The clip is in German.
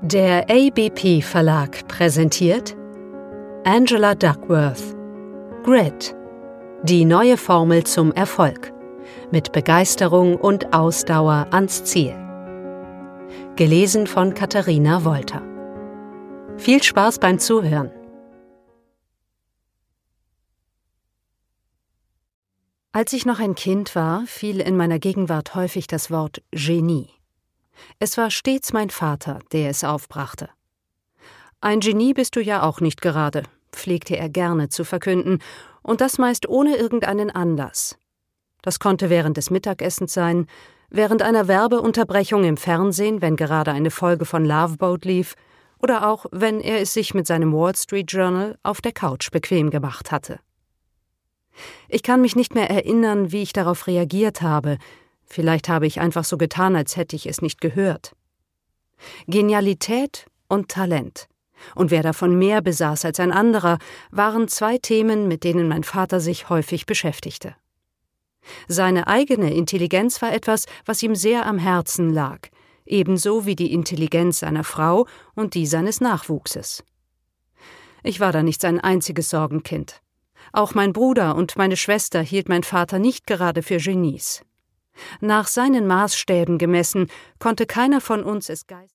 Der ABP Verlag präsentiert Angela Duckworth Grit – Die neue Formel zum Erfolg. Mit Begeisterung und Ausdauer ans Ziel. Gelesen von Katharina Wolter. Viel Spaß beim Zuhören. Als ich noch ein Kind war, fiel in meiner Gegenwart häufig das Wort Genie. Es war stets mein Vater, der es aufbrachte. »Ein Genie bist du ja auch nicht gerade«, pflegte er gerne zu verkünden, und das meist ohne irgendeinen Anlass. Das konnte während des Mittagessens sein, während einer Werbeunterbrechung im Fernsehen, wenn gerade eine Folge von Love Boat lief, oder auch, wenn er es sich mit seinem Wall Street Journal auf der Couch bequem gemacht hatte. Ich kann mich nicht mehr erinnern, wie ich darauf reagiert habe. Vielleicht habe ich einfach so getan, als hätte ich es nicht gehört. Genialität und Talent. Und wer davon mehr besaß als ein anderer, waren zwei Themen, mit denen mein Vater sich häufig beschäftigte. Seine eigene Intelligenz war etwas, was ihm sehr am Herzen lag, ebenso wie die Intelligenz seiner Frau und die seines Nachwuchses. Ich war da nicht sein einziges Sorgenkind. Auch mein Bruder und meine Schwester hielt mein Vater nicht gerade für Genies. Nach seinen Maßstäben gemessen, konnte keiner von uns es